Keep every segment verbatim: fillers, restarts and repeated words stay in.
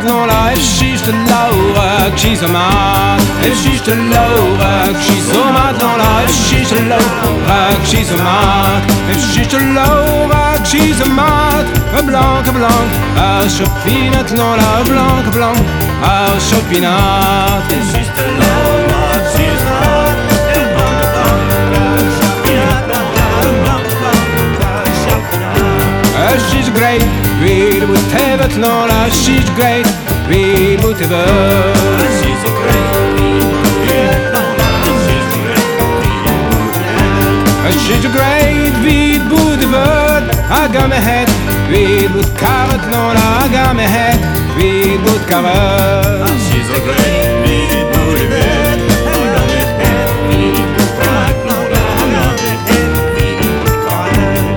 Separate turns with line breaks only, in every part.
Laura, she's the Laura, she's a man. If she's the Laura, she's a man. Laura, she's the Laura, she's a man. If she's the Laura, she's a man. A blanc, a blanc, a chopinat, Laura, blanc, a blanc, a chopinat. If she's the Laura, she's a man. A blanc, a blanc, a chopinat, Laura, blanc, a blanc, a chopinat. She's great, read whatever, Laura, she's great. Read whatever. She's a great read, Laura. She's a great read. She's a great read, whatever. I got my head. Read with carrot, Laura. I got my head. Read with carrot. She's a great read, whatever. I got my head. Read with carrot, Laura. I got my head. Read with carrot.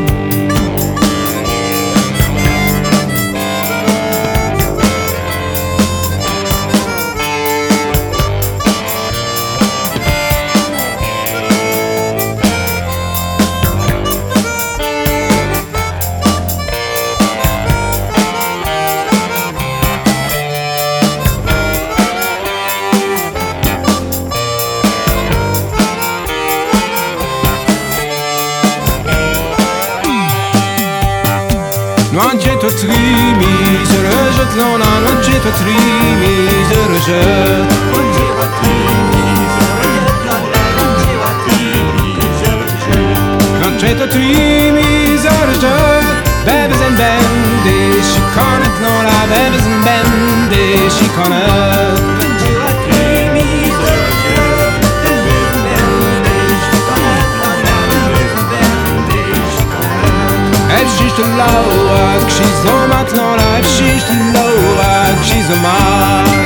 Non getto trimi, se le jette l'on a, non getto trimi, se le jette. Non getto trimi, se le jette l'on a, non getto trimi, se le jette. Non getto trimi, se le jette. Babies and bandy, she can't it, l'on a, babies and bandy, she can't it. Non getto trimi, se le jette. Babies and bandy, she can't it, l'on a, babies and bandy, she can't it. If she's the Laura, she's a man, Laura. If she's the Laura, she's a man.